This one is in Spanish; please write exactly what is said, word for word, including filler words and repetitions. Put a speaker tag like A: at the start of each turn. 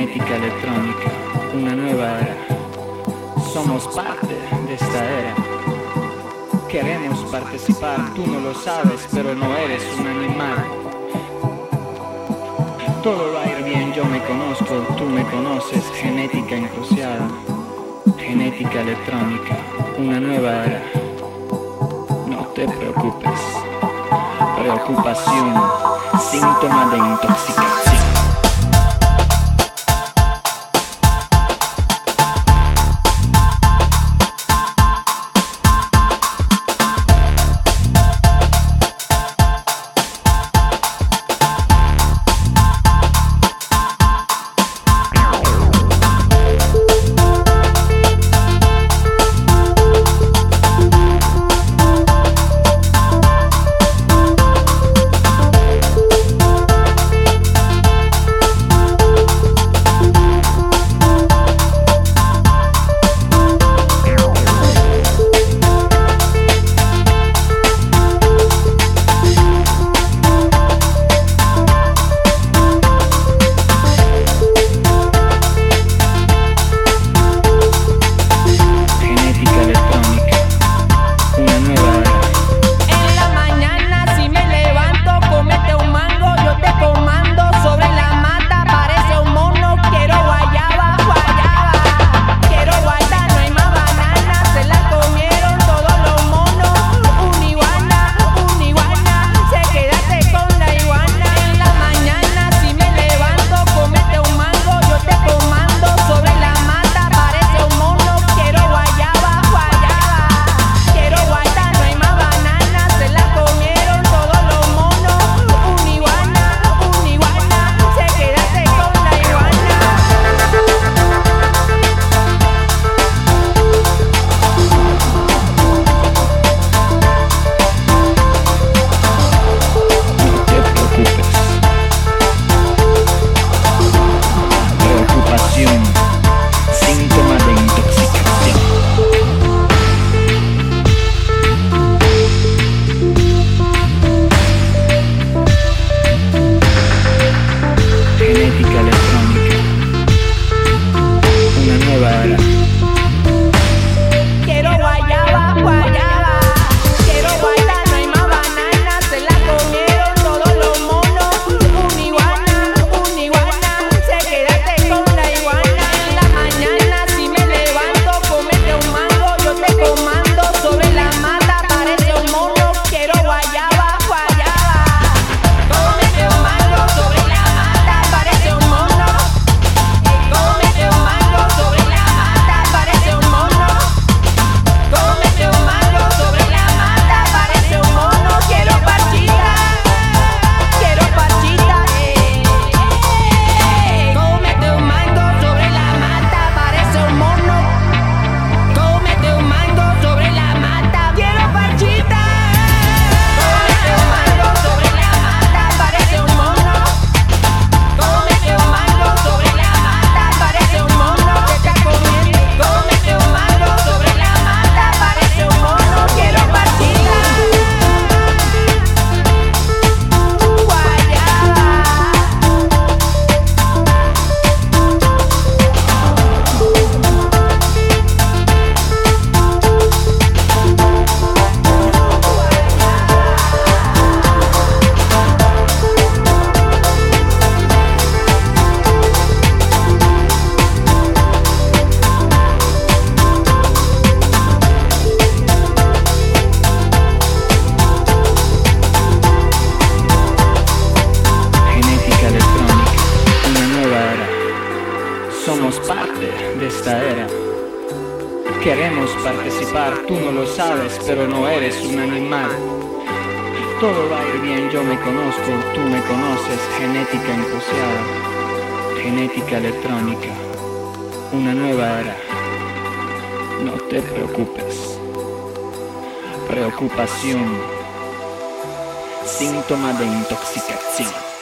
A: Genética electrónica, una nueva era. Somos parte de esta era. Queremos participar, tú no lo sabes, pero no eres un animal. Todo va a ir bien, yo me conozco, tú me conoces. Genética encruciada, genética electrónica, una nueva era. No te preocupes. Preocupación, síntoma de intoxicación. Somos parte de esta era. Queremos participar, tú no lo sabes, pero no eres un animal. Todo va a ir bien, yo me conozco, tú me conoces. Genética encruciada, genética electrónica, una nueva era. No te preocupes. Preocupación, síntoma de intoxicación.